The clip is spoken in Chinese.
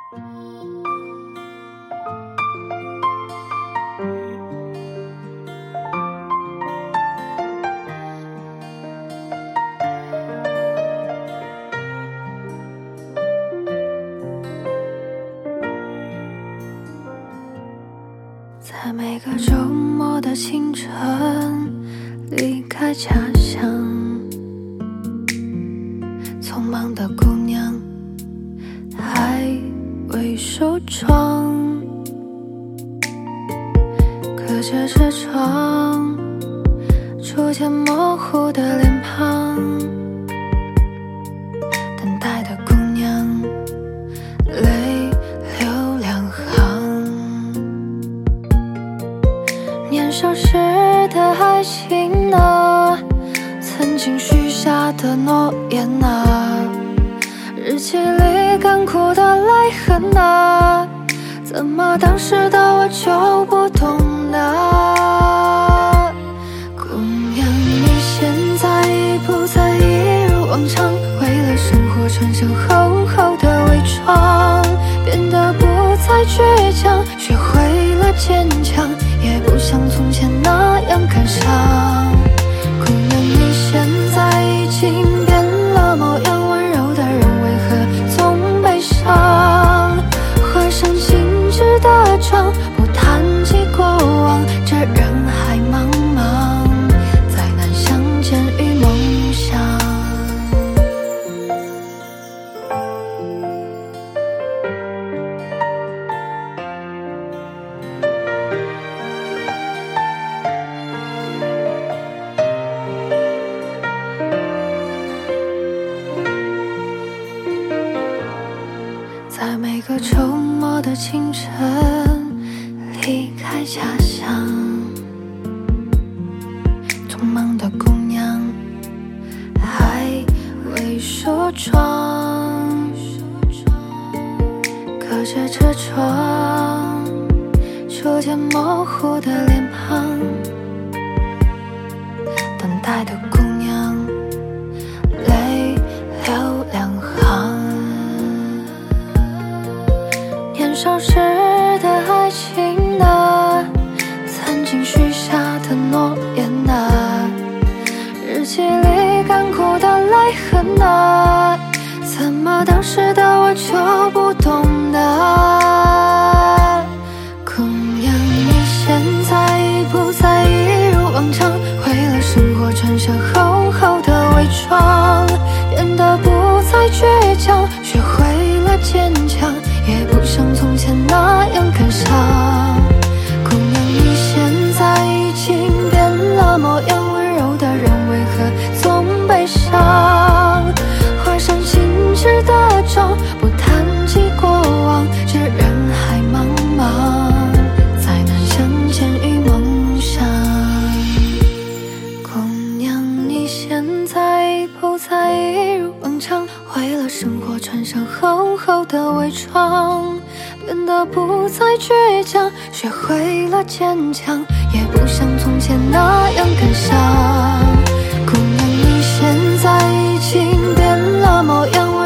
在每个周末的清晨，离开家乡，匆忙的姑娘还未收场，隔着车窗，逐渐模糊的脸庞，等待的姑娘泪流两行。年少时的爱情啊，曾经许下的诺言啊，日记里干枯的泪痕啊，怎么当时的我就不懂呢？姑娘，你现在已不再一如往常，为了生活穿上厚厚的伪装，变得不再倔强，学会了坚强，也不像从前那样感伤。姑娘，你现在已经变了模样，温柔的人为何总悲伤？画上静止的妆，不谈及过往，这人海茫茫，再难相见与梦想。在每个周末的清晨，离开家乡，匆忙的姑娘还未梳妆，隔着车窗，逐渐模糊的脸庞，等待的姑娘泪流两行。年少时的爱情啊，曾经许下的诺言啊，日记里干枯的泪痕啊，怎么当时的我就不懂呢？姑娘，你现在已不再一如往常，为了生活穿上厚厚的伪装，变得不再倔强，学会了坚强，也不像从前那样感伤。姑娘，你现在已经变了模样，温柔的人为何总悲伤？画上静止的妆，不谈及过往，这人海茫茫，再难相见与梦想。姑娘，你现在已不再一如往常，为了生活穿上厚厚的伪装，变得不再倔强，学会了坚强，也不像从前那样感伤。姑娘，你现在已经变了模样，